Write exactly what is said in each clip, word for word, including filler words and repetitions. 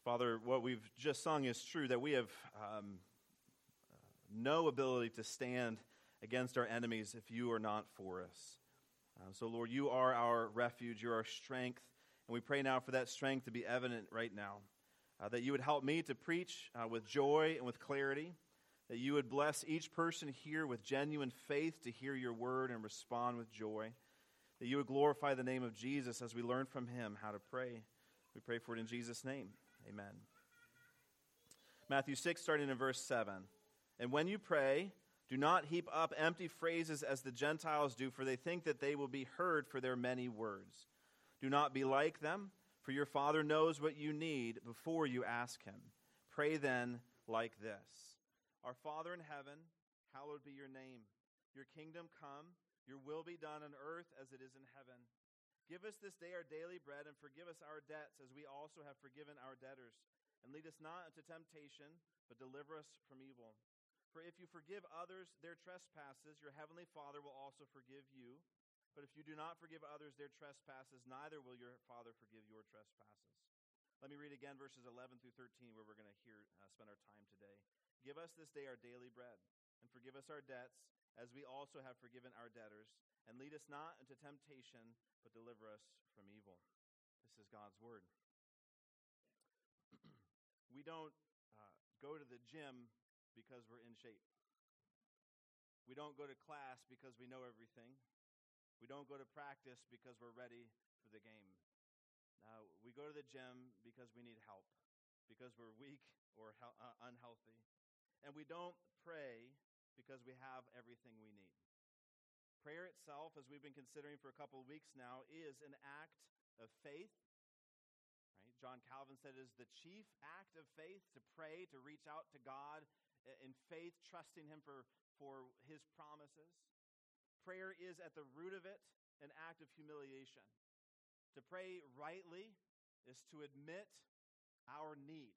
Father, what we've just sung is true, that we have um, no ability to stand against our enemies if you are not for us. Uh, so, Lord, you are our refuge, you're our strength, and we pray now for that strength to be evident right now, uh, that you would help me to preach uh, with joy and with clarity, that you would bless each person here with genuine faith to hear your word and respond with joy, that you would glorify the name of Jesus as we learn from him how to pray. We pray for it in Jesus' name. Amen. Matthew six, starting in verse seven. And when you pray, do not heap up empty phrases as the Gentiles do, for they think that they will be heard for their many words. Do not be like them, for your Father knows what you need before you ask him. Pray then like this. Our Father in heaven, hallowed be your name. Your kingdom come, your will be done on earth as it is in heaven. Give us this day our daily bread, and forgive us our debts, as we also have forgiven our debtors. And lead us not into temptation, but deliver us from evil. For if you forgive others their trespasses, your heavenly Father will also forgive you. But if you do not forgive others their trespasses, neither will your Father forgive your trespasses. Let me read again verses eleven through thirteen, where we're going to hear uh, spend our time today. Give us this day our daily bread, and forgive us our debts, as we also have forgiven our debtors. And lead us not into temptation, but deliver us from evil. This is God's word. We don't uh, go to the gym because we're in shape. We don't go to class because we know everything. We don't go to practice because we're ready for the game. Uh, we go to the gym because we need help, because we're weak or he- uh, unhealthy. And we don't pray because we have everything we need. Prayer itself, as we've been considering for a couple of weeks now, is an act of faith. Right? John Calvin said it is the chief act of faith to pray, to reach out to God in faith, trusting him for, for his promises. Prayer is at the root of it an act of humiliation. To pray rightly is to admit our need,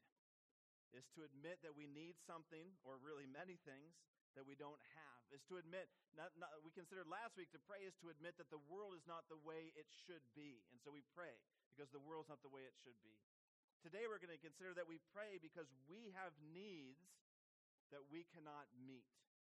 is to admit that we need something, or really many things, that we don't have, is to admit, not, not, we considered last week to pray is to admit that the world is not the way it should be. And so we pray because the world's not the way it should be. Today we're going to consider that we pray because we have needs that we cannot meet.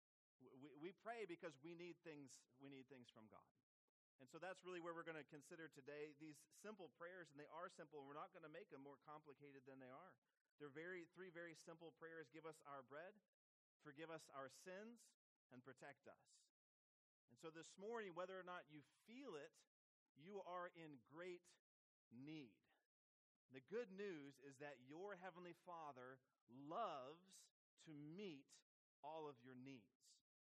We, we pray because we need things, we need things from God. And so that's really where we're going to consider today these simple prayers, and they are simple, and we're not going to make them more complicated than they are. They're very three very simple prayers. Give us our bread, forgive us our sins, and protect us. And so this morning, whether or not you feel it, you are in great need. The good news is that your Heavenly Father loves to meet all of your needs.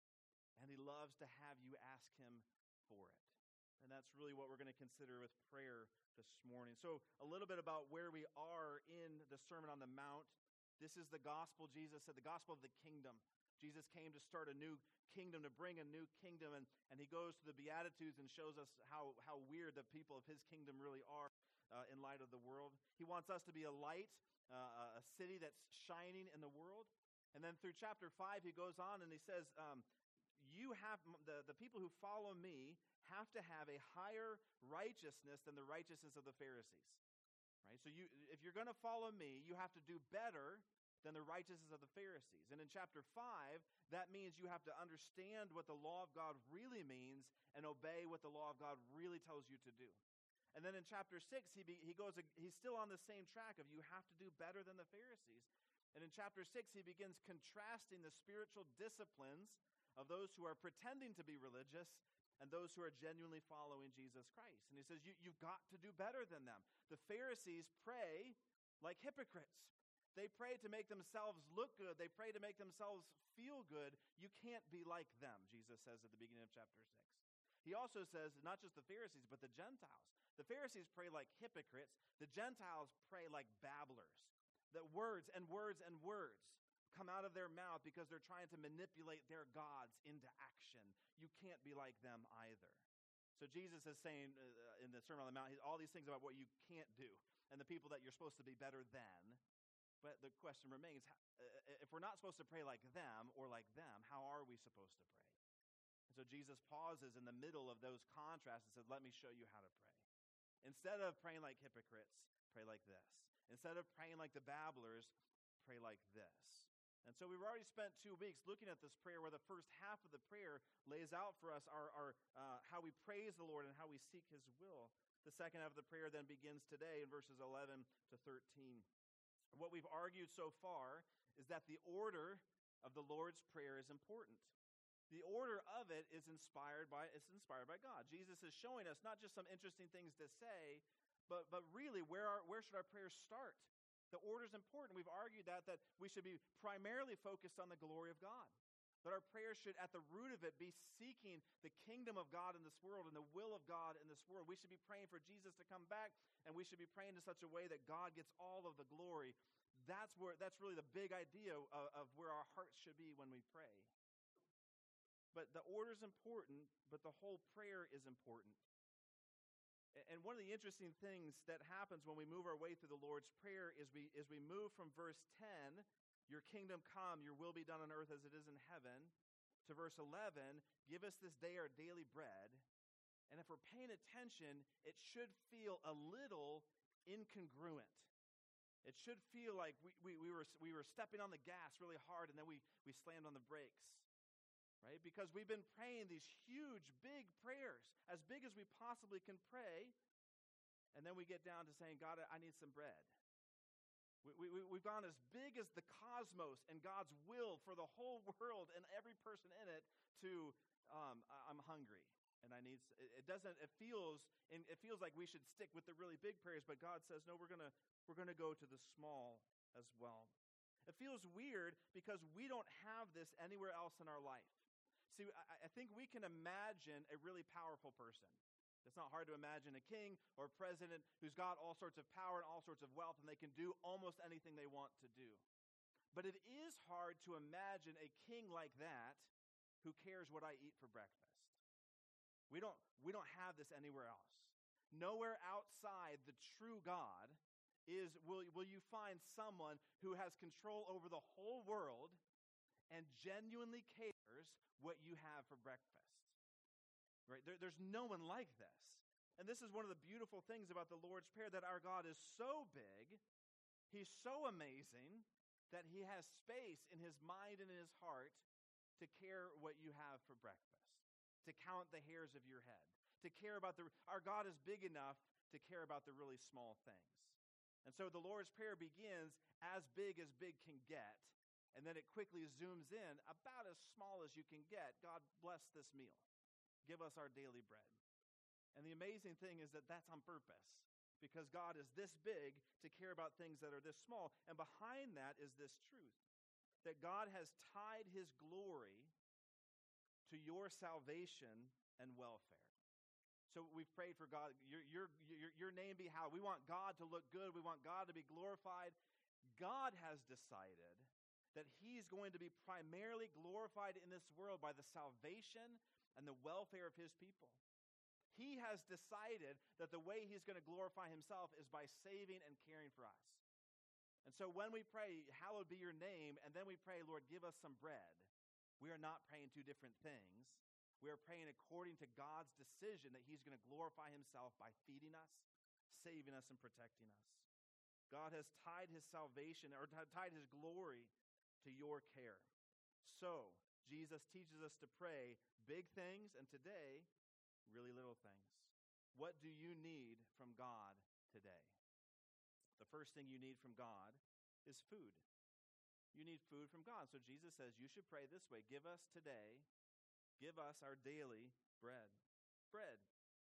And he loves to have you ask him for it. And that's really what we're going to consider with prayer this morning. So a little bit about where we are in the Sermon on the Mount. This is the gospel, Jesus said, the gospel of the kingdom. Jesus came to start a new kingdom, to bring a new kingdom, and, and he goes to the Beatitudes and shows us how, how weird the people of his kingdom really are uh, in light of the world. He wants us to be a light, uh, a city that's shining in the world. And then through chapter five, he goes on and he says, um, you have, the, the people who follow me have to have a higher righteousness than the righteousness of the Pharisees. Right? So you, if you're going to follow me, you have to do better than the righteousness of the Pharisees. And in chapter five, that means you have to understand what the law of God really means and obey what the law of God really tells you to do. And then in chapter six, he be, he goes, he's still on the same track of you have to do better than the Pharisees. And in chapter six, he begins contrasting the spiritual disciplines of those who are pretending to be religious and those who are genuinely following Jesus Christ. And he says, you, you've got to do better than them. The Pharisees pray like hypocrites. They pray to make themselves look good. They pray to make themselves feel good. You can't be like them, Jesus says at the beginning of chapter six. He also says, not just the Pharisees, but the Gentiles. The Pharisees pray like hypocrites. The Gentiles pray like babblers. That words and words and words come out of their mouth because they're trying to manipulate their gods into action. You can't be like them either. So Jesus is saying uh, in the Sermon on the Mount, all these things about what you can't do and the people that you're supposed to be better than. But the question remains, if we're not supposed to pray like them or like them, how are we supposed to pray? And so Jesus pauses in the middle of those contrasts and says, let me show you how to pray. Instead of praying like hypocrites, pray like this. Instead of praying like the babblers, pray like this. And so we've already spent two weeks looking at this prayer where the first half of the prayer lays out for us our, our uh, how we praise the Lord and how we seek his will. The second half of the prayer then begins today in verses eleven to thirteen. What we've argued so far is that the order of the Lord's Prayer is important. The order of it is inspired by it's inspired by God. Jesus is showing us not just some interesting things to say, but, but really where are, where should our prayers start? The order is important. We've argued that, that we should be primarily focused on the glory of God. That our prayers should, at the root of it, be seeking the kingdom of God in this world and the will of God in this world. We should be praying for Jesus to come back, and we should be praying in such a way that God gets all of the glory. That's where that's really the big idea of, of where our hearts should be when we pray. But the order is important, but the whole prayer is important. And one of the interesting things that happens when we move our way through the Lord's Prayer is we is we move from verse ten, your kingdom come, your will be done on earth as it is in heaven, to verse eleven, give us this day our daily bread. And if we're paying attention, it should feel a little incongruent. It should feel like we, we, we, were, we were stepping on the gas really hard and then we, we slammed on the brakes. Right? Because we've been praying these huge, big prayers, as big as we possibly can pray, and then we get down to saying, God, I need some bread. We, we, we've gone as big as the cosmos and God's will for the whole world and every person in it to, um, I'm hungry, and I need, it doesn't, it feels, it feels like we should stick with the really big prayers, but God says, no, we're going to, we're going to go to the small as well. It feels weird because we don't have this anywhere else in our life. See, I think we can imagine a really powerful person. It's not hard to imagine a king or a president who's got all sorts of power and all sorts of wealth, and they can do almost anything they want to do. But it is hard to imagine a king like that who cares what I eat for breakfast. We don't, we don't have this anywhere else. Nowhere outside the true God is will, will you find someone who has control over the whole world and genuinely cares what you have for breakfast. Right? There, there's no one like this. And this is one of the beautiful things about the Lord's Prayer, that our God is so big, he's so amazing, that he has space in his mind and in his heart to care what you have for breakfast, to count the hairs of your head, to care about the, our God is big enough to care about the really small things. And so the Lord's Prayer begins as big as big can get, and then it quickly zooms in about as small as you can get. God bless this meal. Give us our daily bread. And the amazing thing is that that's on purpose, because God is this big to care about things that are this small. And behind that is this truth, that God has tied his glory to your salvation and welfare. So we've prayed for God, your, your, your, your name be hallowed. We want God to look good. We want God to be glorified. God has decided that he's going to be primarily glorified in this world by the salvation and the welfare of his people. He has decided that the way he's going to glorify himself is by saving and caring for us. And so when we pray, hallowed be your name, and then we pray, Lord, give us some bread, we are not praying two different things. We are praying according to God's decision that he's going to glorify himself by feeding us, saving us, and protecting us. God has tied his salvation, or tied his glory to your care. So, Jesus teaches us to pray big things, and today, really little things. What do you need from God today? The first thing you need from God is food. You need food from God. So Jesus says you should pray this way: give us today, give us our daily bread. Bread.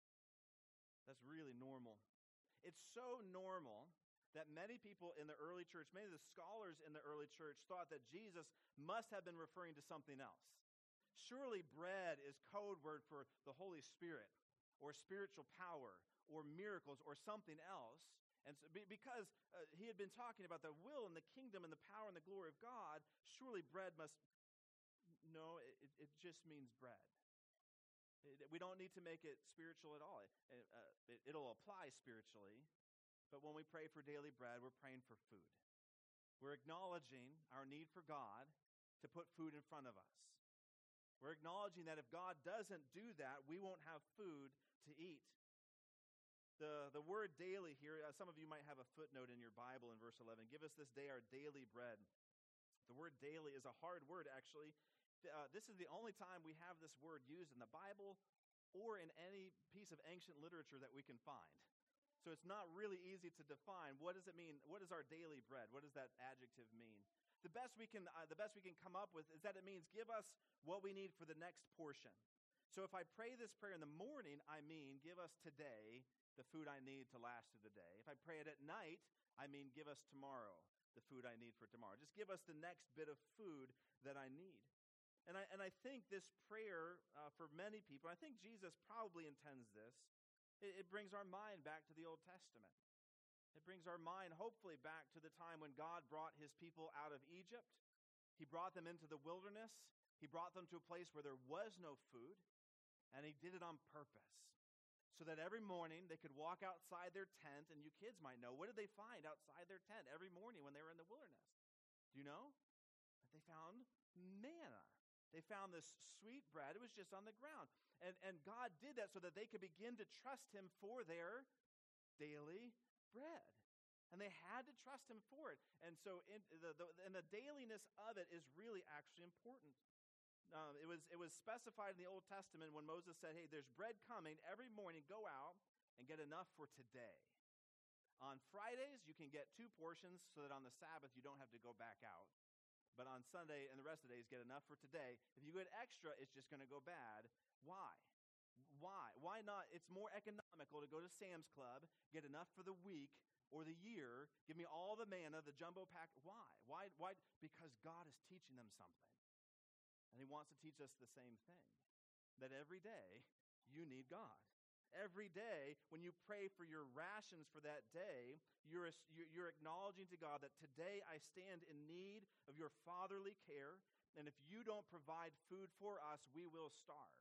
That's really normal. It's so normal that many people in the early church, many of the scholars in the early church, thought that Jesus must have been referring to something else. Surely bread is code word for the Holy Spirit, or spiritual power, or miracles, or something else. And so, because uh, he had been talking about the will and the kingdom and the power and the glory of God, surely bread must, no, it, it just means bread. It, we don't need to make it spiritual at all. It, uh, it, it'll apply spiritually. But when we pray for daily bread, we're praying for food. We're acknowledging our need for God to put food in front of us. We're acknowledging that if God doesn't do that, we won't have food to eat. The, the word daily here, uh, some of you might have a footnote in your Bible in verse eleven. Give us this day our daily bread. The word daily is a hard word, actually. Uh, this is the only time we have this word used in the Bible or in any piece of ancient literature that we can find. So it's not really easy to define. What does it mean? What is our daily bread? What does that adjective mean? The best we can, uh, the best we can come up with is that it means give us what we need for the next portion. So if I pray this prayer in the morning, I mean give us today the food I need to last through the day. If I pray it at night, I mean give us tomorrow the food I need for tomorrow. Just give us the next bit of food that I need. And I and I think this prayer uh, for many people, I think Jesus probably intends this. It, it brings our mind back to the Old Testament. It brings our mind hopefully back to the time when God brought his people out of Egypt. He brought them into the wilderness. He brought them to a place where there was no food, and he did it on purpose. So that every morning they could walk outside their tent, and you kids might know, what did they find outside their tent every morning when they were in the wilderness? Do you know? They found manna. They found this sweet bread. It was just on the ground. And, and God did that so that they could begin to trust him for their daily bread. And they had to trust him for it. And so in the, the, and the dailiness of it is really actually important. Um, it was it was specified in the Old Testament when Moses said, hey, there's bread coming. Every morning go out and get enough for today. On Fridays, you can get two portions so that on the Sabbath you don't have to go back out. But on Sunday and the rest of the days, get enough for today. If you get extra, it's just going to go bad. Why? Why? Why not? It's more economical to go to Sam's Club, get enough for the week or the year, give me all the manna, the jumbo pack. Why? Why? Why? Because God is teaching them something. And he wants to teach us the same thing, that every day you need God. Every day when you pray for your rations for that day, you're, you're acknowledging to God that today I stand in need of your fatherly care, and if you don't provide food for us, we will starve.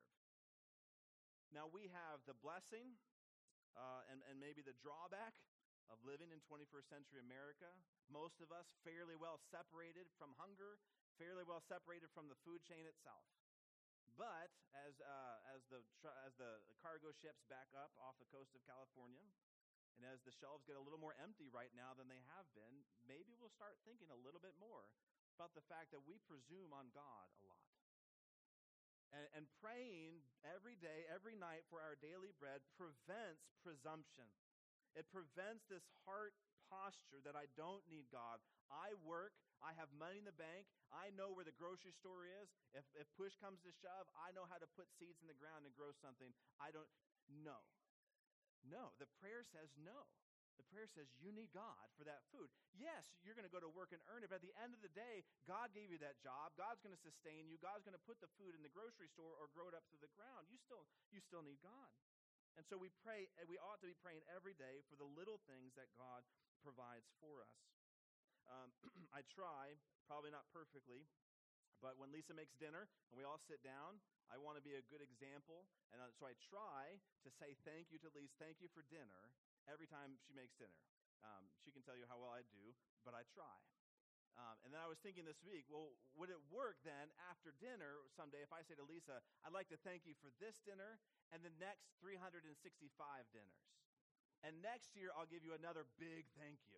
Now we have the blessing uh, and, and maybe the drawback of living in twenty-first century America. Most of us fairly well separated from hunger, fairly well separated from the food chain itself. But as uh, as the tr- as the cargo ships back up off the coast of California, and as the shelves get a little more empty right now than they have been, maybe we'll start thinking a little bit more about the fact that we presume on God a lot. And, and praying every day, every night for our daily bread prevents presumption. It prevents this heart posture that I don't need God. I work, I have money in the bank, I know where the grocery store is. If, if push comes to shove, I know how to put seeds in the ground and grow something. I don't, no. No, the prayer says no. The prayer says you need God for that food. Yes, you're going to go to work and earn it, but at the end of the day, God gave you that job. God's going to sustain you. God's going to put the food in the grocery store or grow it up through the ground. You still, you still need God. And so we pray, and we ought to be praying every day for the little things that God provides for us. Um, I try, probably not perfectly, but when Lisa makes dinner and we all sit down, I want to be a good example. And uh, so I try to say thank you to Lisa, thank you for dinner, every time she makes dinner. Um, she can tell you how well I do, but I try. Um, and then I was thinking this week, well, would it work then after dinner someday if I say to Lisa, I'd like to thank you for this dinner and the next three hundred sixty-five dinners. And next year I'll give you another big thank you.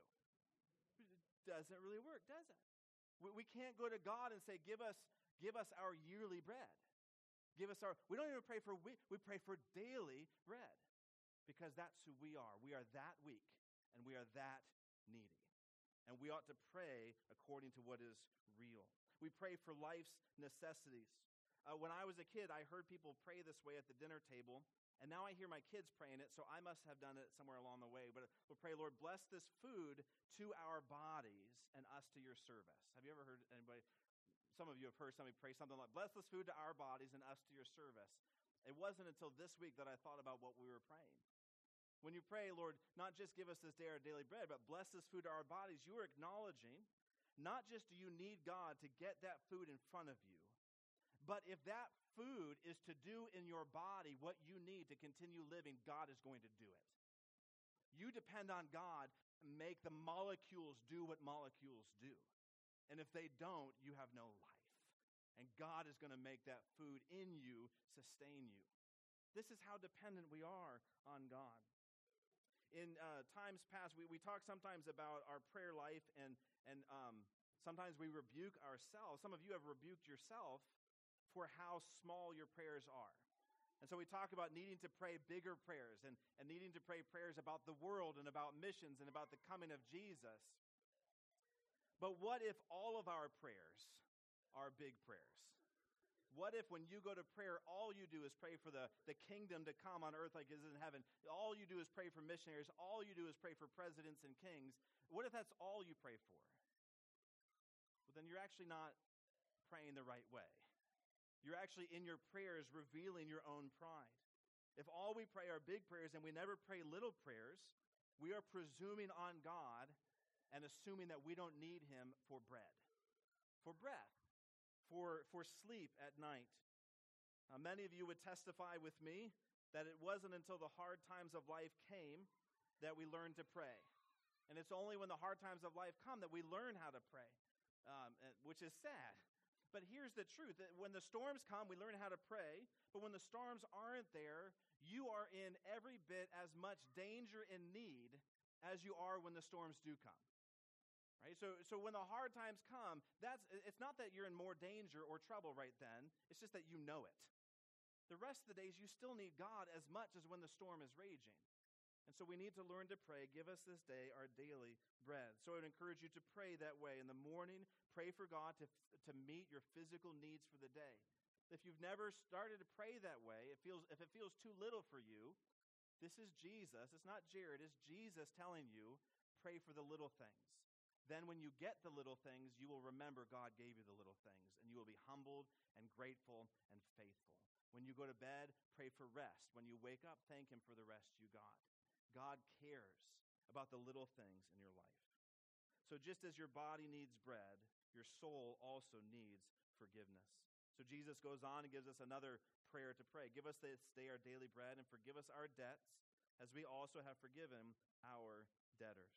It doesn't really work, does it? We, we can't go to God and say, give us, give us our yearly bread. Give us our, we don't even pray for week, we pray for daily bread. Because that's who we are. We are that weak, and we are that needy. And we ought to pray according to what is real. We pray for life's necessities. Uh, when I was a kid, I heard people pray this way at the dinner table, and now I hear my kids praying it, so I must have done it somewhere along the way. But we'll pray, Lord, bless this food to our bodies and us to your service. Have you ever heard anybody, some of you have heard somebody pray something like, bless this food to our bodies and us to your service. It wasn't until this week that I thought about what we were praying. When you pray, Lord, not just give us this day our daily bread, but bless this food to our bodies, you are acknowledging not just do you need God to get that food in front of you, but if that food is to do in your body what you need to continue living, God is going to do it. You depend on God to make the molecules do what molecules do. And if they don't, you have no life. And God is going to make that food in you sustain you. This is how dependent we are on God. in uh, times past, we, we talk sometimes about our prayer life, and, and um, sometimes we rebuke ourselves. Some of you have rebuked yourself for how small your prayers are. And so we talk about needing to pray bigger prayers and, and needing to pray prayers about the world and about missions and about the coming of Jesus. But what if all of our prayers are big prayers? What if when you go to prayer, all you do is pray for the, the kingdom to come on earth like it is in heaven? All you do is pray for missionaries. All you do is pray for presidents and kings. What if that's all you pray for? Well, then you're actually not praying the right way. You're actually in your prayers revealing your own pride. If all we pray are big prayers and we never pray little prayers, we are presuming on God and assuming that we don't need him for bread, for breath. For, for sleep at night. Uh, many of you would testify with me that it wasn't until the hard times of life came that we learned to pray. And it's only when the hard times of life come that we learn how to pray, um, which is sad. But here's the truth. That when the storms come, we learn how to pray. But when the storms aren't there, you are in every bit as much danger and need as you are when the storms do come. Right? So, so when the hard times come, that's it's not that you're in more danger or trouble right then. It's just that you know it. The rest of the days, you still need God as much as when the storm is raging. And so we need to learn to pray, give us this day our daily bread. So I would encourage you to pray that way. In the morning, pray for God to, to meet your physical needs for the day. If you've never started to pray that way, it feels if it feels too little for you, this is Jesus. It's not Jared. It's Jesus telling you, pray for the little things. Then when you get the little things, you will remember God gave you the little things, and you will be humbled and grateful and faithful. When you go to bed, pray for rest. When you wake up, thank him for the rest you got. God cares about the little things in your life. So just as your body needs bread, your soul also needs forgiveness. So Jesus goes on and gives us another prayer to pray. Give us this day our daily bread, and forgive us our debts, as we also have forgiven our debtors.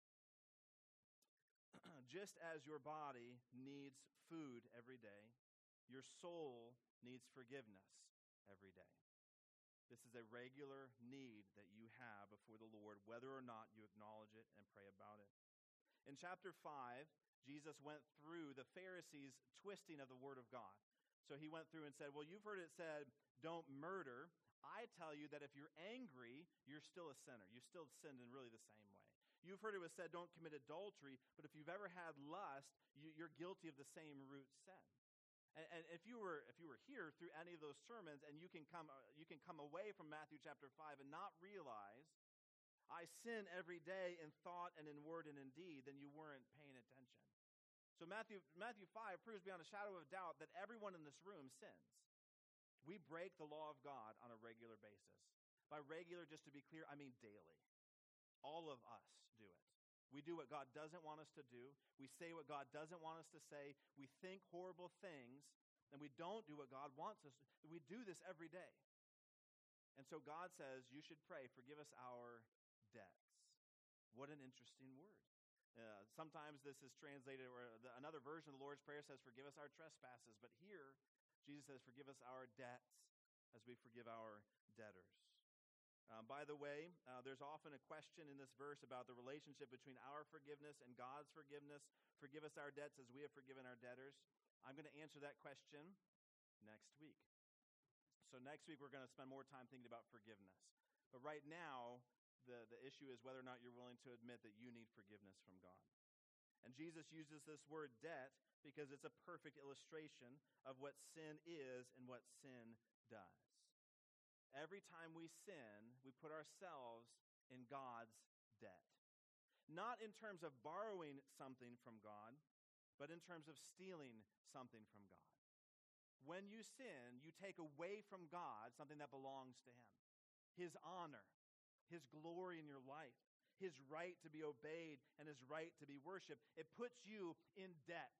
Just as your body needs food every day, your soul needs forgiveness every day. This is a regular need that you have before the Lord, whether or not you acknowledge it and pray about it. In chapter five, Jesus went through the Pharisees' twisting of the word of God. So he went through and said, well, you've heard it said, don't murder. I tell you that if you're angry, you're still a sinner. You still sinned in really the same way. You've heard it was said, don't commit adultery, but if you've ever had lust, you, you're guilty of the same root sin. And, and if you were if you were here through any of those sermons, and you can come uh, you can come away from Matthew chapter five and not realize, I sin every day in thought and in word and in deed, then you weren't paying attention. So Matthew Matthew five proves beyond a shadow of a doubt that everyone in this room sins. We break the law of God on a regular basis. By regular, just to be clear, I mean daily. All of us do it. We do what God doesn't want us to do. We say what God doesn't want us to say. We think horrible things, and we don't do what God wants us to. We do this every day. And so God says, you should pray, forgive us our debts. What an interesting word. Uh, sometimes this is translated, or the, another version of the Lord's Prayer says, forgive us our trespasses. But here, Jesus says, forgive us our debts as we forgive our debtors. Um, by the way, uh, there's often a question in this verse about the relationship between our forgiveness and God's forgiveness. Forgive us our debts as we have forgiven our debtors. I'm going to answer that question next week. So next week, we're going to spend more time thinking about forgiveness. But right now, the, the issue is whether or not you're willing to admit that you need forgiveness from God. And Jesus uses this word debt because it's a perfect illustration of what sin is and what sin does. Every time we sin, we put ourselves in God's debt. Not in terms of borrowing something from God, but in terms of stealing something from God. When you sin, you take away from God something that belongs to him. His honor, his glory in your life, his right to be obeyed, and his right to be worshiped. It puts you in debt.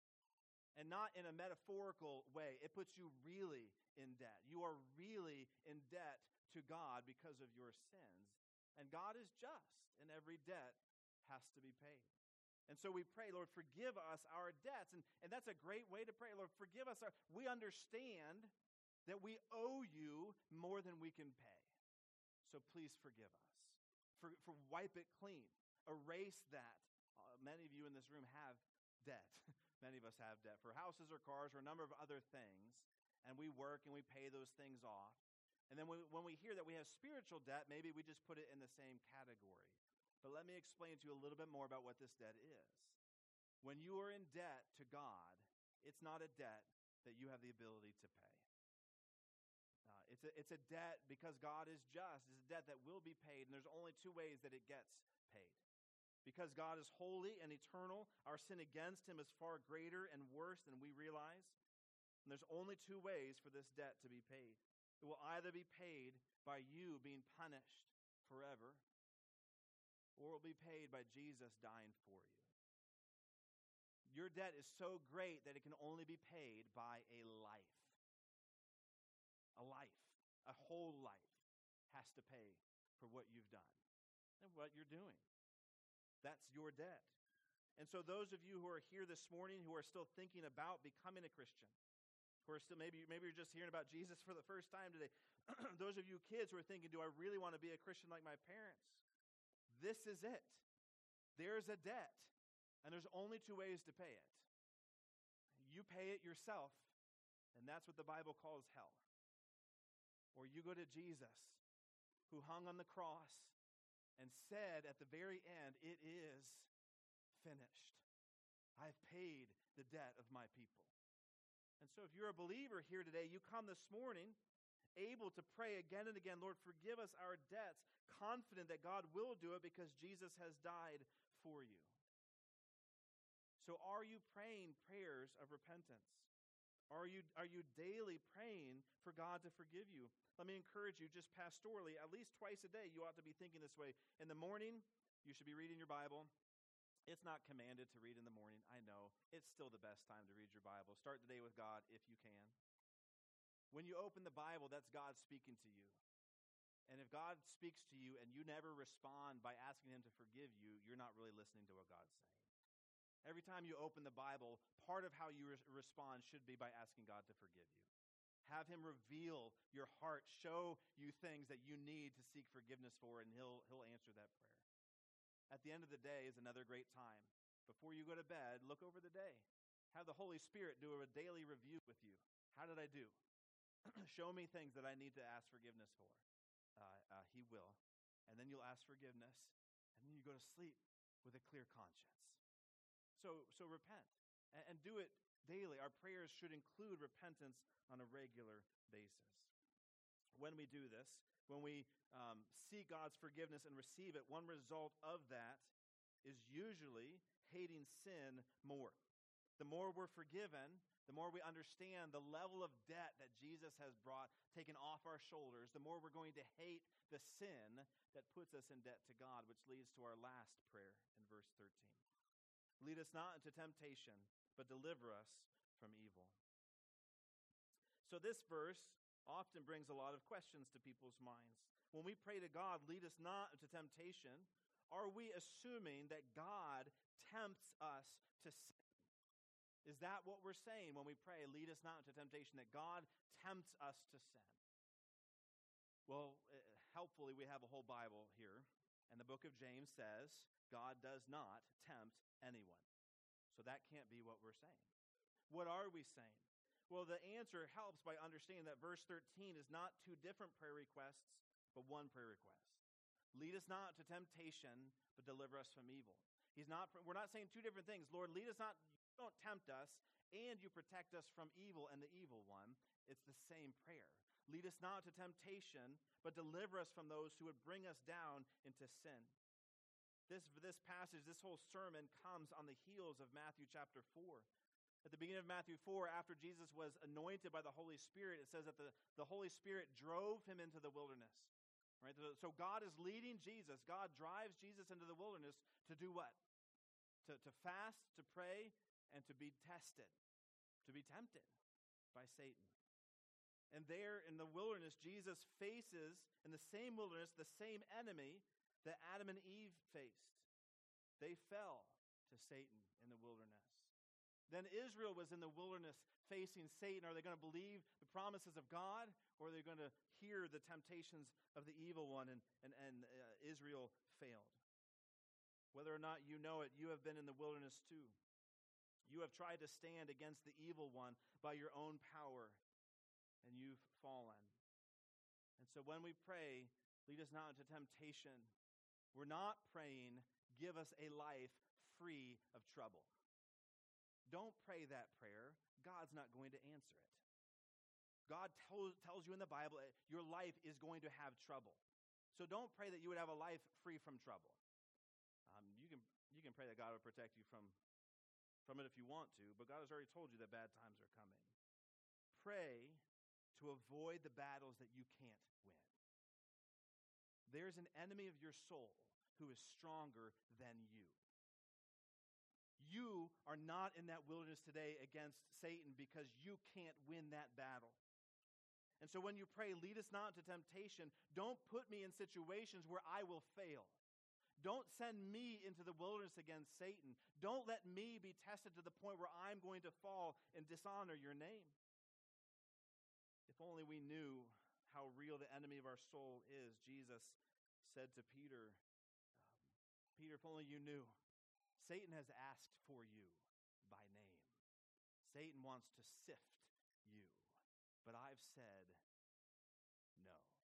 And not in a metaphorical way. It puts you really in debt. You are really in debt to God because of your sins. And God is just, and every debt has to be paid. And so we pray, Lord, forgive us our debts. And, and that's a great way to pray. Lord, forgive us. Our, we understand that we owe you more than we can pay. So please forgive us. for, for wipe it clean, erase that. Uh, many of you in this room have debt. Many of us have debt for houses or cars or a number of other things, and we work and we pay those things off. And then when, when we hear that we have spiritual debt, maybe we just put it in the same category. But let me explain to you a little bit more about what this debt is. When you are in debt to God, it's not a debt that you have the ability to pay. Uh, it's, a, it's a debt because God is just. It's a debt that will be paid, and there's only two ways that it gets paid. Because God is holy and eternal, our sin against him is far greater and worse than we realize. And there's only two ways for this debt to be paid. It will either be paid by you being punished forever, or it will be paid by Jesus dying for you. Your debt is so great that it can only be paid by a life. A life, a whole life has to pay for what you've done and what you're doing. That's your debt. And so those of you who are here this morning who are still thinking about becoming a Christian, who are still, maybe, maybe you're just hearing about Jesus for the first time today. Those of you kids who are thinking, do I really want to be a Christian like my parents? This is it. There's a debt, and there's only two ways to pay it. You pay it yourself, and that's what the Bible calls hell. Or you go to Jesus, who hung on the cross and said at the very end, it is finished. I've paid the debt of my people. And so if you're a believer here today, you come this morning able to pray again and again, Lord, forgive us our debts, confident that God will do it because Jesus has died for you. So are you praying prayers of repentance? Are you, are you daily praying for God to forgive you? Let me encourage you just pastorally, at least twice a day, you ought to be thinking this way. In the morning, you should be reading your Bible. It's not commanded to read in the morning. I know. It's still the best time to read your Bible. Start the day with God if you can. When you open the Bible, that's God speaking to you. And if God speaks to you and you never respond by asking him to forgive you, you're not really listening to what God's saying. Every time you open the Bible, part of how you re- respond should be by asking God to forgive you. Have him reveal your heart, show you things that you need to seek forgiveness for, and he'll, he'll answer that prayer. At the end of the day is another great time. Before you go to bed, look over the day. Have the Holy Spirit do a daily review with you. How did I do? Show me things that I need to ask forgiveness for. Uh, uh, he will. And then you'll ask forgiveness, and then you go to sleep with a clear conscience. So, so repent, and, and do it daily. Our prayers should include repentance on a regular basis. When we do this, when we um, seek God's forgiveness and receive it, one result of that is usually hating sin more. The more we're forgiven, the more we understand the level of debt that Jesus has brought, taken off our shoulders, the more we're going to hate the sin that puts us in debt to God, which leads to our last prayer in verse thirteen. Lead us not into temptation, but deliver us from evil. So this verse often brings a lot of questions to people's minds. When we pray to God, lead us not into temptation, are we assuming that God tempts us to sin? Is that what we're saying when we pray, lead us not into temptation, that God tempts us to sin? Well, uh, helpfully, we have a whole Bible here, and the book of James says God does not tempt anyone. So that can't be what we're saying. What are we saying? Well, the answer helps by understanding that verse thirteen is not two different prayer requests, but one prayer request. Lead us not to temptation, but deliver us from evil. He's not. We're not saying two different things. Lord, lead us not, you don't tempt us, and you protect us from evil and the evil one. It's the same prayer. Lead us not to temptation, but deliver us from those who would bring us down into sin. This, this passage, this whole sermon comes on the heels of Matthew chapter four. At the beginning of Matthew four, after Jesus was anointed by the Holy Spirit, it says that the, the Holy Spirit drove him into the wilderness. Right? So God is leading Jesus. God drives Jesus into the wilderness to do what? To, to fast, to pray, and to be tested, to be tempted by Satan. And there in the wilderness, Jesus faces, in the same wilderness, the same enemy that Adam and Eve faced. They fell to Satan in the wilderness. Then Israel was in the wilderness facing Satan. Are they going to believe the promises of God, or are they going to hear the temptations of the evil one? And, and, and uh, Israel failed. Whether or not you know it, you have been in the wilderness too. You have tried to stand against the evil one by your own power, and you've fallen. And so when we pray, lead us not into temptation, we're not praying, give us a life free of trouble. Don't pray that prayer. God's not going to answer it. God tells, tells you in the Bible that your life is going to have trouble. So don't pray that you would have a life free from trouble. Um, you can you can pray that God would protect you from, from it if you want to, but God has already told you that bad times are coming. Pray to avoid the battles that you can't win. There's an enemy of your soul who is stronger than you. You are not in that wilderness today against Satan because you can't win that battle. And so when you pray, lead us not into temptation, don't put me in situations where I will fail. Don't send me into the wilderness against Satan. Don't let me be tested to the point where I'm going to fall and dishonor your name. If only we knew how real the enemy of our soul is. Jesus said to Peter, um, Peter, if only you knew. Satan has asked for you by name. Satan wants to sift you, but I've said no.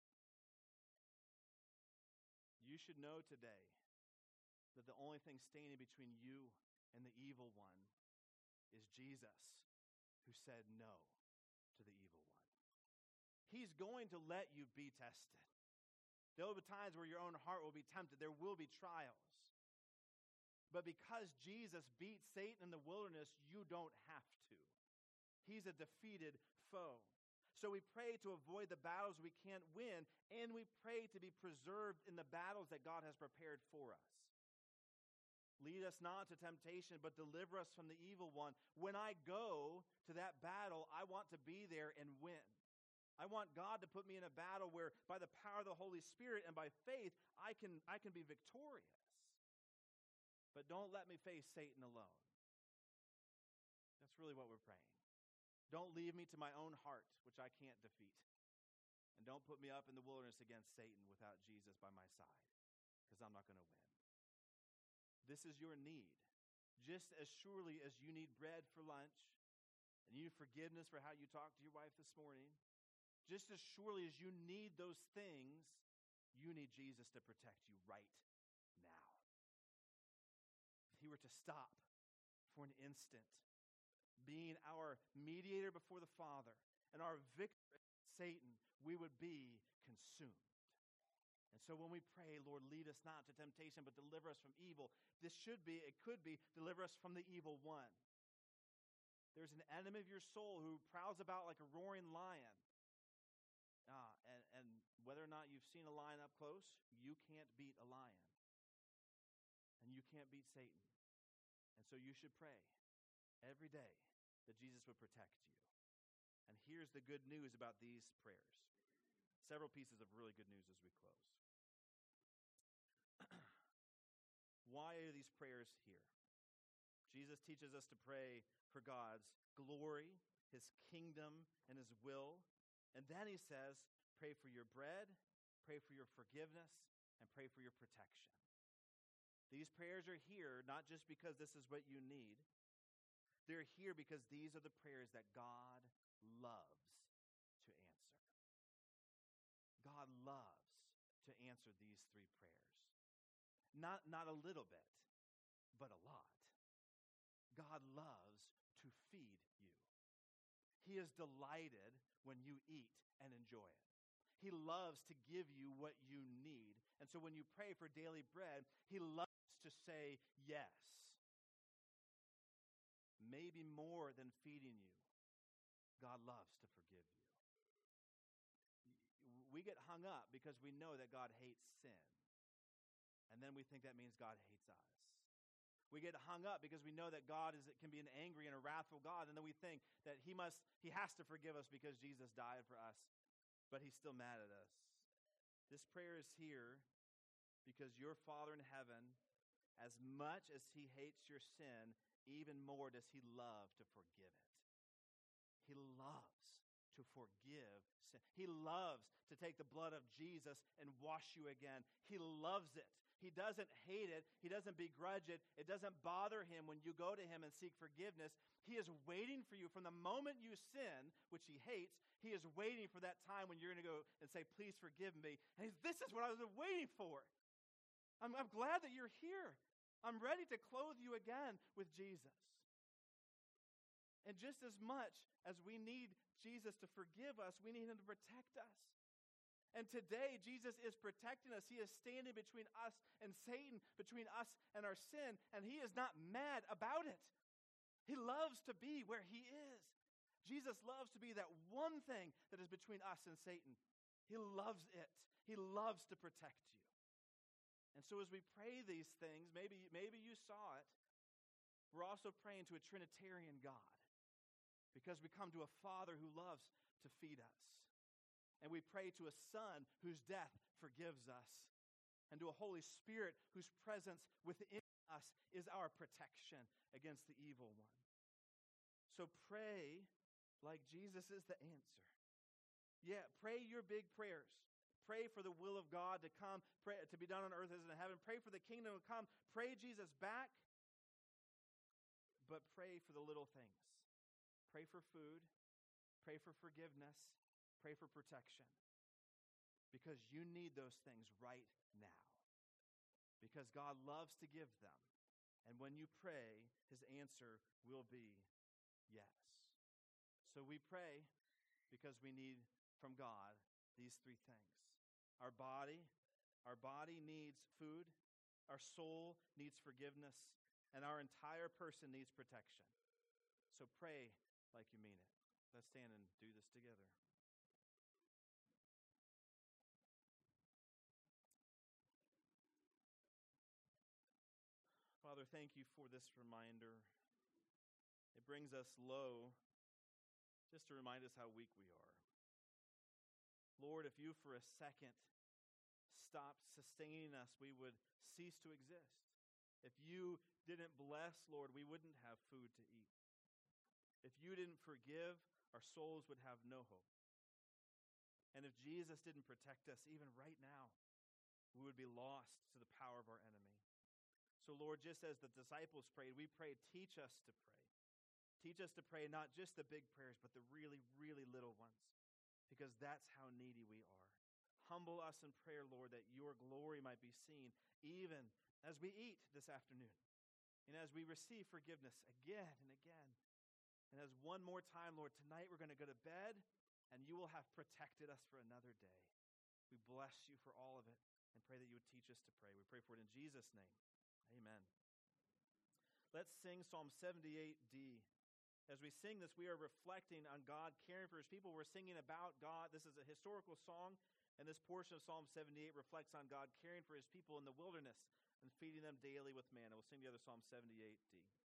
You should know today that the only thing standing between you and the evil one is Jesus, who said no to the evil one. He's going to let you be tested. There will be times where your own heart will be tempted. There will be trials. But because Jesus beat Satan in the wilderness, you don't have to. He's a defeated foe. So we pray to avoid the battles we can't win, and we pray to be preserved in the battles that God has prepared for us. Lead us not to temptation, but deliver us from the evil one. When I go to that battle, I want to be there and win. I want God to put me in a battle where by the power of the Holy Spirit and by faith, I can, I can be victorious. But don't let me face Satan alone. That's really what we're praying. Don't leave me to my own heart, which I can't defeat. And don't put me up in the wilderness against Satan without Jesus by my side, because I'm not going to win. This is your need. Just as surely as you need bread for lunch, and you need forgiveness for how you talked to your wife this morning, just as surely as you need those things, you need Jesus to protect you right now. If he were to stop for an instant, being our mediator before the Father and our victor against Satan, we would be consumed. And so when we pray, Lord, lead us not to temptation, but deliver us from evil, this should be, it could be, deliver us from the evil one. There's an enemy of your soul who prowls about like a roaring lion. Ah, and, and whether or not you've seen a lion up close, you can't beat a lion. And you can't beat Satan. And so you should pray every day that Jesus would protect you. And here's the good news about these prayers. Several pieces of really good news as we close. Why are these prayers here? Jesus teaches us to pray for God's glory, his kingdom, and his will. And then he says, pray for your bread, pray for your forgiveness, and pray for your protection. These prayers are here not just because this is what you need. They're here because these are the prayers that God loves to answer. God loves to answer these three prayers. Not, not a little bit, but a lot. God loves to feed you. He is delighted when you eat and enjoy it. He loves to give you what you need. And so when you pray for daily bread, he loves to say yes. Maybe more than feeding you, God loves to forgive you. We get hung up because we know that God hates sin. And then we think that means God hates us. We get hung up because we know that God is can be an angry and a wrathful God, and then we think that he must he has to forgive us because Jesus died for us, but he's still mad at us. This prayer is here because your Father in heaven As much as he hates your sin, even more does he love to forgive it. He loves to forgive sin. He loves to take the blood of Jesus and wash you again. He loves it. He doesn't hate it. He doesn't begrudge it. It doesn't bother him when you go to him and seek forgiveness. He is waiting for you from the moment you sin, which he hates. He is waiting for that time when you're going to go and say, please forgive me. And he's, this is what I was waiting for. I'm, I'm glad that you're here. I'm ready to clothe you again with Jesus. And just as much as we need Jesus to forgive us, we need him to protect us. And today, Jesus is protecting us. He is standing between us and Satan, between us and our sin, and he is not mad about it. He loves to be where he is. Jesus loves to be that one thing that is between us and Satan. He loves it. He loves to protect you. And so as we pray these things, maybe, maybe you saw it, we're also praying to a Trinitarian God, because we come to a Father who loves to feed us. And we pray to a Son whose death forgives us. And to a Holy Spirit whose presence within us is our protection against the evil one. So pray like Jesus is the answer. Yeah, pray your big prayers. Pray for the will of God to come, pray, to be done on earth as in heaven. Pray for the kingdom to come. Pray Jesus back. But pray for the little things. Pray for food. Pray for forgiveness. Pray for protection. Because you need those things right now. Because God loves to give them. And when you pray, his answer will be yes. So we pray because we need from God these three things. Our body, our body needs food, our soul needs forgiveness, and our entire person needs protection. So pray like you mean it. Let's stand and do this together. Father, thank you for this reminder. It brings us low just to remind us how weak we are. Lord, if you for a second stopped sustaining us, we would cease to exist. If you didn't bless, Lord, we wouldn't have food to eat. If you didn't forgive, our souls would have no hope. And if Jesus didn't protect us, even right now, we would be lost to the power of our enemy. So, Lord, just as the disciples prayed, we pray, teach us to pray. Teach us to pray not just the big prayers, but the really, really little ones, because that's how needy we are. Humble us in prayer, Lord, that your glory might be seen, even as we eat this afternoon, and as we receive forgiveness again and again. And as one more time, Lord, tonight we're going to go to bed, and you will have protected us for another day. We bless you for all of it, and pray that you would teach us to pray. We pray for it in Jesus' name. Amen. Let's sing Psalm seventy-eight D. As we sing this, we are reflecting on God caring for his people. We're singing about God. This is a historical song, and this portion of Psalm seventy-eight reflects on God caring for his people in the wilderness and feeding them daily with manna. We'll sing the other Psalm seventy-eight D.